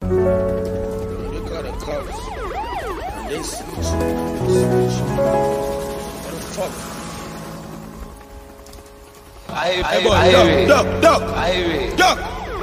They got the cops. And they switch. What the fuck? Hey boy, duck. Duck.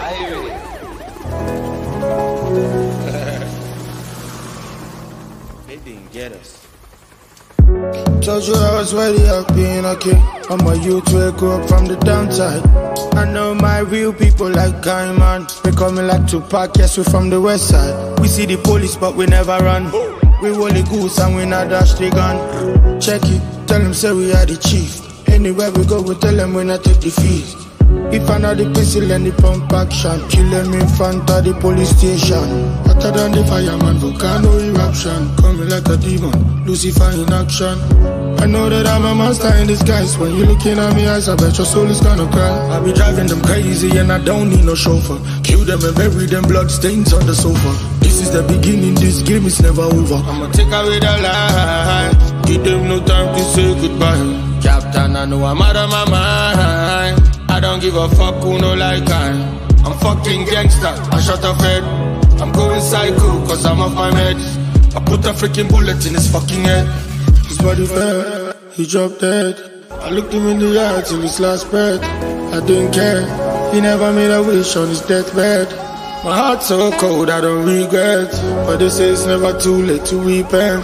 They didn't get us. Told you I was ready up being okay. I'm a youth where grew up from the downside. I know my real people like Guy Man. We coming like Tupac, yes we from the west side. We see the police but we never run. We roll the goose and we not dash the gun. Check it, tell them say we are the chief. Anywhere we go we tell them we not take the fees. If I know the pistol and the pump action, kill them in front of the police station. Hotter than the fireman, volcano eruption. Coming like a demon, Lucifer in action. I know that I'm a monster in disguise. When you looking at me eyes, I bet your soul is gonna cry. I be driving them crazy and I don't need no chauffeur. Kill them and bury them blood stains on the sofa. This is the beginning, this game is never over. I'ma take away the lies, give them no time to say goodbye. Captain, I know I'm out of my mind. I don't give a fuck who no like I'm fucking gangster, I shot a fed. I'm going psycho cause I'm off my meds. I put a freaking bullet in his fucking head. His body fell, he dropped dead. I looked him in the eye till his last breath. I didn't care, he never made a wish on his deathbed. My heart's so cold, I don't regret. But they say it's never too late to repent.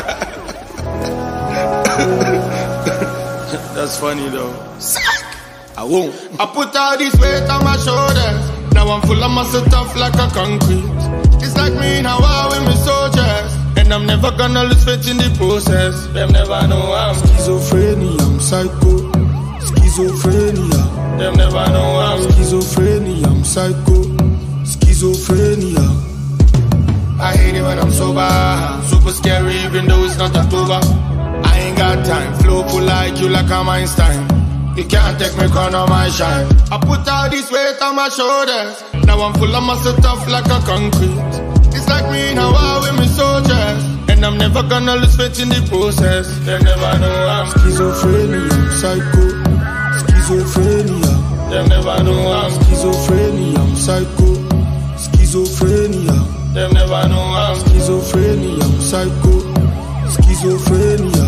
That's funny though. I won't. I put all this weight on my shoulders. Now I'm full of muscle tough like a concrete. It's like me in Hawaii with my soldiers. And I'm never gonna lose faith in the process. Them never know I'm schizophrenia, I'm psycho. Schizophrenia. Them never know I'm schizophrenia, I'm psycho. Schizophrenia. I hate it when I'm sober. Super scary even though it's not October. I ain't got time. Flow full like you like I'm Einstein. You can't take me crown on my shine. I put all this weight on my shoulders. Now I'm full of muscle tough like a concrete. It's like me in Hawaii with my soldiers. And I'm never gonna lose faith in the process. They never know I'm schizophrenia, I'm psycho. Schizophrenia. They never know I'm schizophrenia, I'm psycho. Schizophrenia. They never know I'm schizophrenia, I'm psycho. Schizophrenia.